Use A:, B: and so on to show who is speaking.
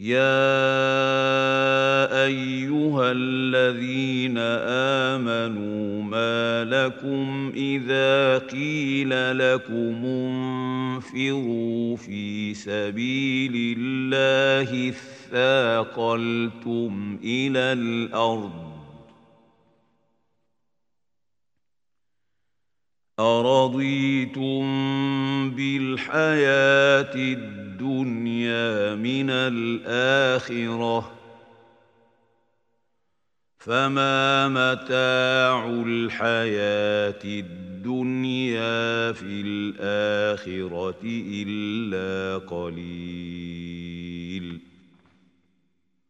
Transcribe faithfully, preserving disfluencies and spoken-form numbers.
A: يا أيها الذين آمنوا ما لكم إذا قيل لكم انفروا في سبيل الله اثاقلتم إلى الأرض أرضيتم بالحياة الدنيا من الآخرة فما متاع الحياة الدنيا في الآخرة إلا قليل